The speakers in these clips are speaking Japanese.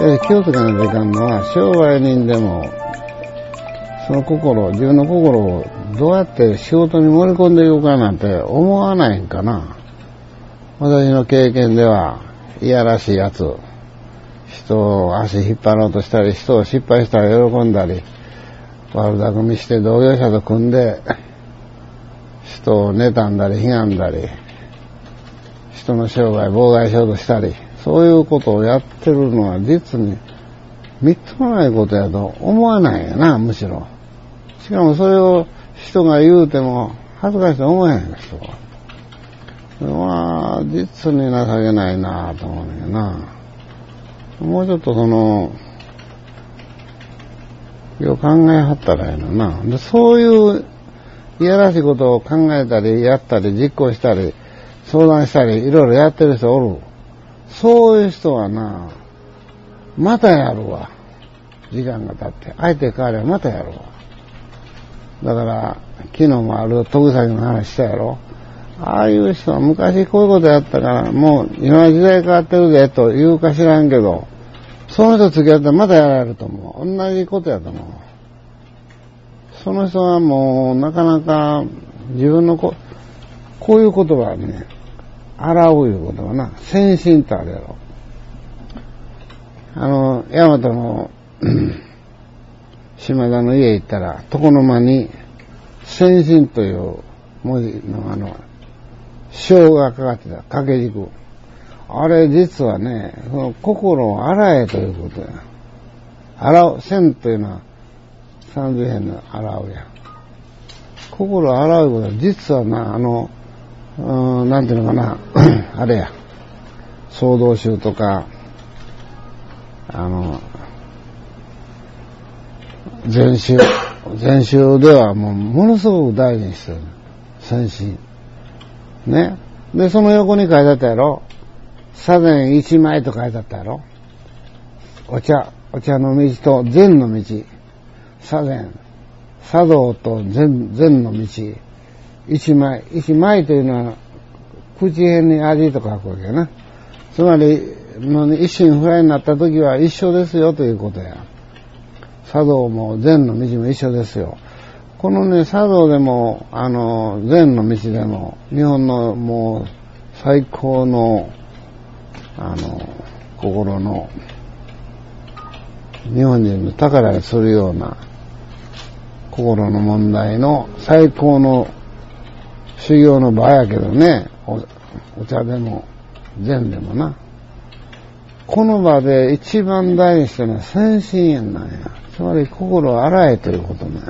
気をつけないといかんのは、商売人でも、その心、自分の心をどうやって仕事に盛り込んでいこうかなんて思わないんかな。私の経験では、いやらしいやつ、人を足引っ張ろうとしたり、人を失敗したら喜んだり、悪巧みして同業者と組んで、人を妬んだり、悲んだり、人の商売妨害しようとしたり、そういうことをやってるのは実にみっともないことやと思わないよな、むしろ。しかもそれを人が言うても恥ずかしいと思えへん人は。まあ、実に情けないなと思うねんよな。もうちょっとよう考えはったらええのな。で、そういういやらしいことを考えたり、やったり、実行したり、相談したり、いろいろやってる人おる。そういう人はな、またやるわ。時間が経って。相手変わればまたやるわ。だから、昨日もあるトグサギの話したやろ。ああいう人は昔こういうことやったから、もう今時代変わってるでと言うか知らんけど、その人付き合ったらまたやられると思う。同じことやと思う。その人はもうなかなか自分のこういう言葉はね、洗ういう言葉な、先進ってあるやろ。大和の島田の家行ったら、床の間に先進という文字の章がかかってた、掛け軸。あれ実はね、その心を洗えということや。洗う、線というのは三髄辺の洗うや。心を洗うことは実はな、なんていうのかな、あれや、総動集とか、全集ではものすごく大事にしてる。先進。ね。で、その横に書いてあったやろ。茶禅一枚と書いてあったやろ。お茶の道と禅の道。茶禅、茶道と禅の道。一枚というのは、口辺に味と書くわけやな。つまり、一心不乱になった時は一緒ですよということや。茶道も禅の道も一緒ですよ。このね、茶道でも、禅の道でも、日本のもう最高の、心の、日本人の宝にするような、心の問題の最高の修行の場やけどね、お茶でも禅でもな。この場で一番大事にしてるのは先進縁なんや。つまり心を洗えということなんや。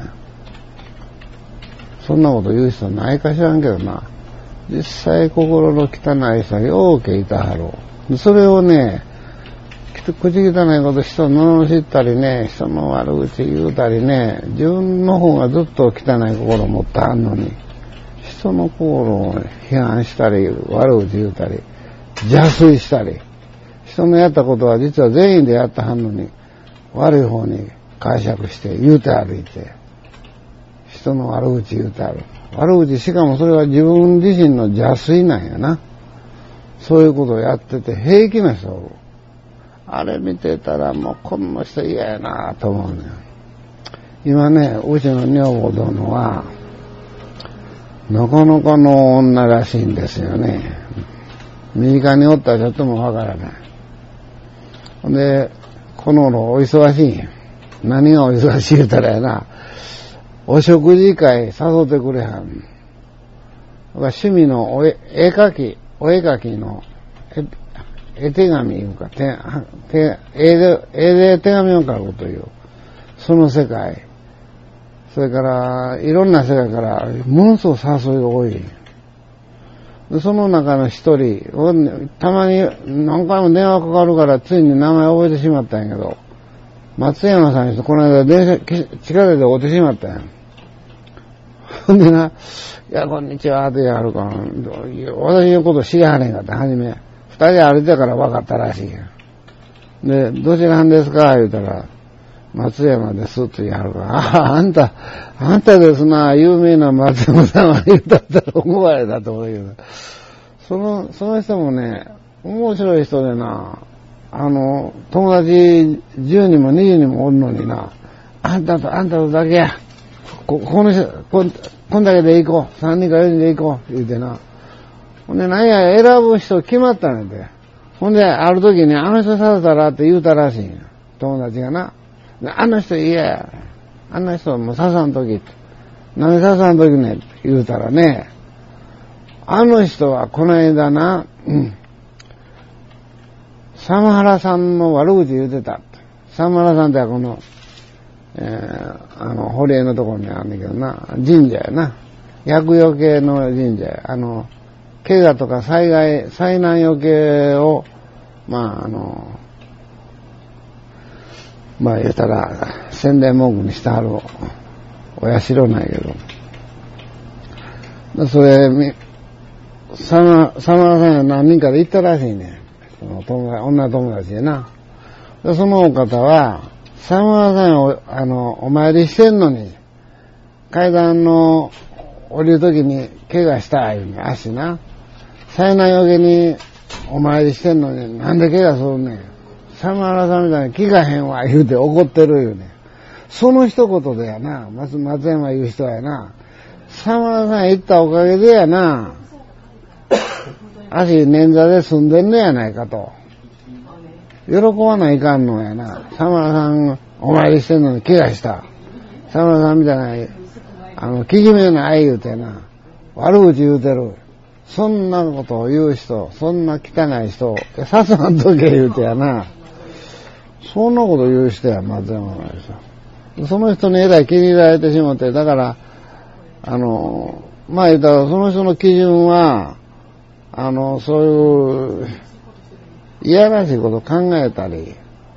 そんなこと言う人ないか知らんけどな。実際心の汚い人はようけいたはろう。それをね、口汚いこと人の罵ったりね、人の悪口言うたりね、自分の方がずっと汚い心を持ってはんのに、人の心を批判したり、悪口言うたり、邪推したり、人のやったことは実は全員でやったはんのに、悪い方に解釈して言うて歩いて、人の悪口言うてある。悪口、しかもそれは自分自身の邪推なんやな。そういうことをやってて平気な人おる。あれ見てたらもうこの人嫌やなと思うねん。今ね、うちの女房殿は、のこのこの女らしいんですよね。右側におったらちょっともわからない。で、この頃お忙しいんや。何がお忙しい言うたらやな。お食事会誘ってくれはん。趣味のお絵描きの絵手紙いうか、絵で手紙を書くという、その世界。それから、いろんな世界から、ものすごく誘いが多い。でその中の一人、たまに何回も電話かかるから、ついに名前覚えてしまったんやけど、松山さんにこの間電車、地下鉄で会ってしまったんや。ほんでな、いや、こんにちは、ってやるから、私のこと知りはねんかって、はじめ。二人歩いてから分かったらしいや。で、どちらなんですか言うたら、松山ですって言いはるから、あんたですな、有名な松山さんは言うたったら思われたと思うけど、その人もね、面白い人でな、 友達10人も20人もおるのにな、あんたとだけや。この人、こんだけで行こう。3人か4人で行こう。言うてな。ほんで、なんや、選ぶ人決まったんやで。ほんで、ある時に、あの人させたらって言うたらしいんや。友達がな。あの人嫌や。あんな人もう刺さんときって。何刺さんときねって言うたらね、あの人はこの間な、サムハラさんの悪口言うてたって。サムハラさんってこの、堀江のところにあるんだけどな、神社やな。厄除けの神社や。怪我とか災難除けを、言ったら、宣伝文句にしてはるお社なんやけど。それ、サマラさんが何人かで行ったらしいね。女友達でな。で、そのお方は、サマラさんを、お参りしてんのに、階段の降りるときに怪我したいうね、足な。災難よけにお参りしてんのに、なんで怪我するねん。サマラさんみたいに気がへんわ、言うて怒ってるよね。その一言でやな、松山言う人はやな、サマラさん行ったおかげでやな、足捻挫で済んでんのやないかと。喜ばないかんのやな。サマラさんお参りしてんのに怪我した。サマラさんみたいな、きじめない言うてな、悪口言うてる。そんなことを言う人、そんな汚い人、さすがんとけ言うてやな。そんなこと言う人や、松山の人。その人にえらい気に入られてしもって、だから、言ったらその人の基準は、そういう、いやらしいこと考えたり、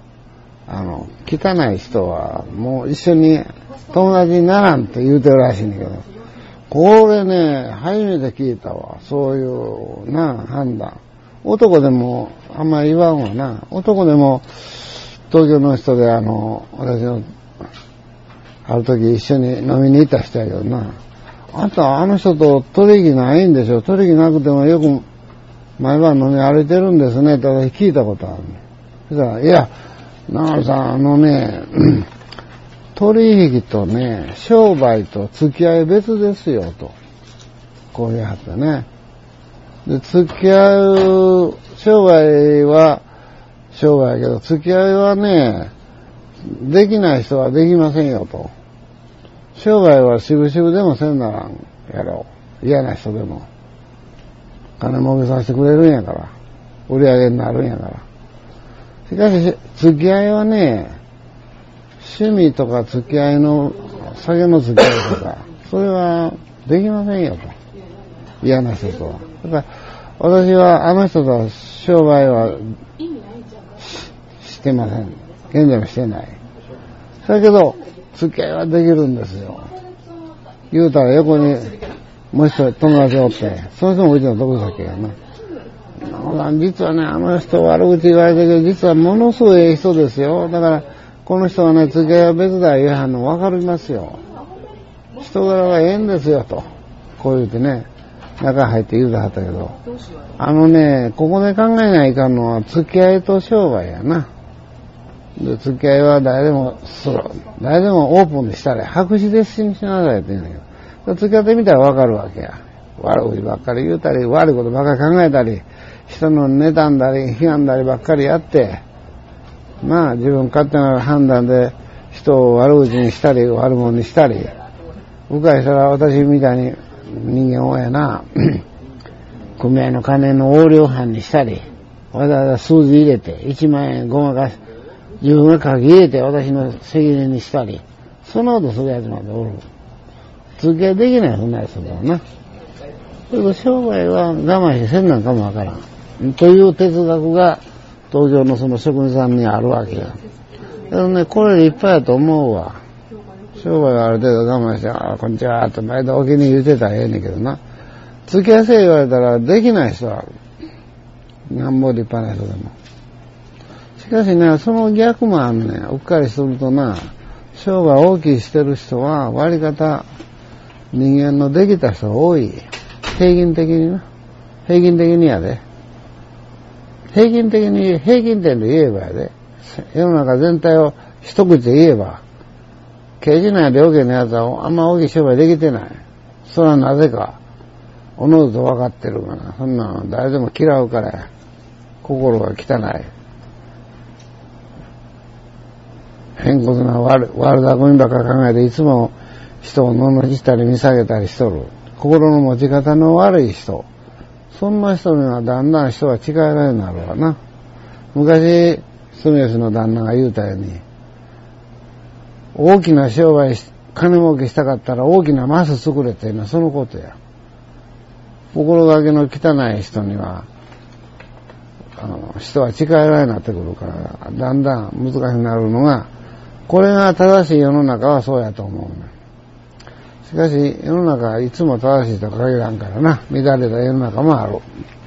汚い人は、もう一緒に友達にならんって言うてるらしいんだけど、これね、初めて聞いたわ。そういう判断。男でもあんまり言わんわな。男でも東京の人で私のある時一緒に飲みに行った人やけどな。あんたあの人と取引ないんでしょ。取引なくてもよく毎晩飲み歩いてるんですねって私聞いたことある。そしたら、いや、長野さん取引とね、商売と付き合い別ですよ、と。こういうはったね。で、付き合う、商売は商売やけど、付き合いはね、できない人はできませんよ、と。商売は渋々でもせんならんやろ。嫌な人でも。金儲けさせてくれるんやから。売り上げになるんやから。しかし、付き合いはね、趣味とか付き合いの、酒の付き合いとか、それはできませんよと。嫌な人とは。だから私はあの人とは商売はしてません。現在もしてない。だけど、付き合いはできるんですよ。言うたら横にもう一人友達おって、その人もうちの得先やな。実はね、あの人悪口言われてるけど、実はものすごい人ですよ。だから、この人はね、付き合いは別だ言うはんの分かりますよ。人柄はええんですよ、と。こう言うてね、中入って言うてはったけど。ここで考えないかんのは、付き合いと商売やな。で、付き合いは誰でもオープンにしたら、白紙でしなさいって言うんだけど。付き合ってみたら分かるわけや。悪口ばっかり言うたり、悪いことばっかり考えたり、人の妬んだり、批判だりばっかりやって、自分勝手な判断で人を悪口にしたり、悪者にしたり、深い人は私みたいに人間多いやな、組合の金の横領犯にしたり、わざわざ数字入れて、1万円ごまかし、自分が書き入れて私の責任にしたり、そんなことするやつまでおる。付き合いできないそんなやつだろうな。それと商売は我慢してせんなんかもわからん。という哲学が、東京のその職人さんにあるわけや。けどね、これでいっぱいやと思うわ。商売はある程度我慢して、こんにちはって毎度お気に言うてたらええねんけどな。付き合いせえ言われたらできない人は、なんぼ立派な人でも。しかしね、その逆もあるね。うっかりするとな、商売大きいしてる人は、割り方、人間のできた人が多い。平均的にな。平均的にやで。 平均的に、平均点で言えばやで、世の中全体を一口で言えば、刑事内両家のやつはあんま大きい商売できてない。それはなぜか、おのずと分かってるかな。そんなの誰でも嫌うからや。心が汚い。偏屈な悪巧みばっか考えて、いつも人を罵ったり見下げたりしとる。心の持ち方の悪い人。そんな人にはだんだん人は違えられるようになるわな。昔、住吉の旦那が言うたように、大きな商売、金儲けしたかったら大きなマス作れっていうのはそのことや。心がけの汚い人には、人は違えられるようになってくるから、だんだん難しくなるのが、これが正しい世の中はそうやと思うね。しかし、世の中はいつも正しいと限らんからな、乱れた世の中もある。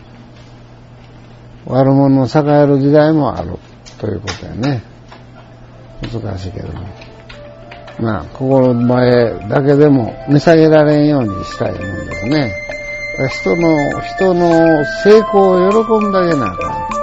悪者の栄える時代もある。ということやね。難しいけども。まあ、心前だけでも見下げられんようにしたいもんですね。人の成功を喜んであげなあかん。